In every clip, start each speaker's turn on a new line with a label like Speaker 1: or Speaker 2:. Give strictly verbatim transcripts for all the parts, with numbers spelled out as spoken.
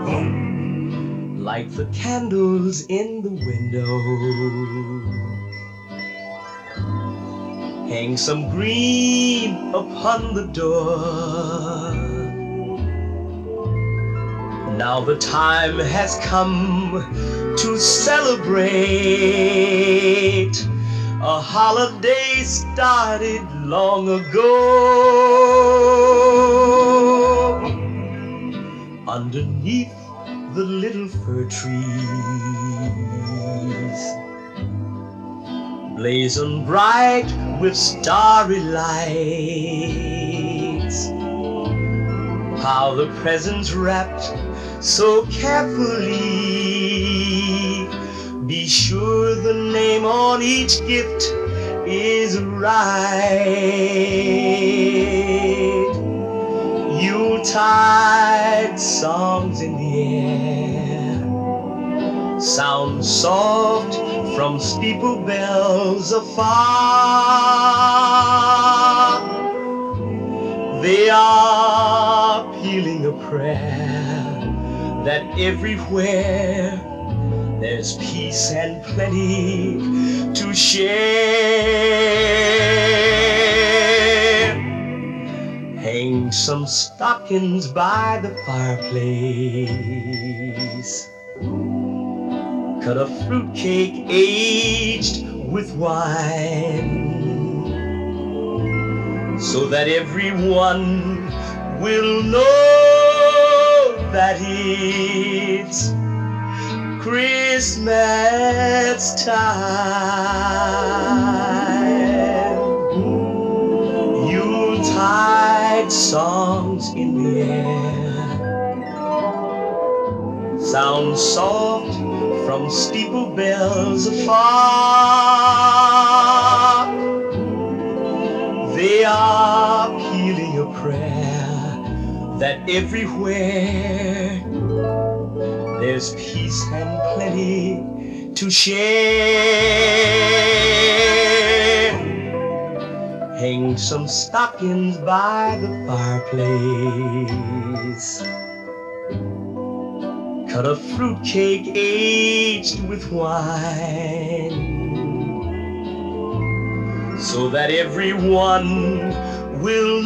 Speaker 1: Light the candles in the window. Hang some green upon the door. Now the time has come to celebrate a holiday started long ago. Underneath the little fir trees, blazing bright with starry lights, how the presents wrapped so carefully. Be sure the name on each gift is right. Yuletide songs in the air sound soft from steeple bells afar. They are pealing a prayer that everywhere there's peace and plenty to share. Hang some stockings by the fireplace. Cut a fruitcake aged with wine, so that everyone will know that it's Christmas time. Yuletide songs in the air sound soft from steeple bells afar. They are pealing a prayer that everywhere there's peace and plenty to share. Hang some stockings by the fireplace. Cut a fruitcake aged with wine, so that everyone will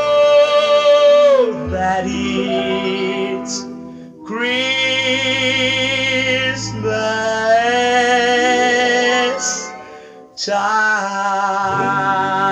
Speaker 1: know that it's Christmas time.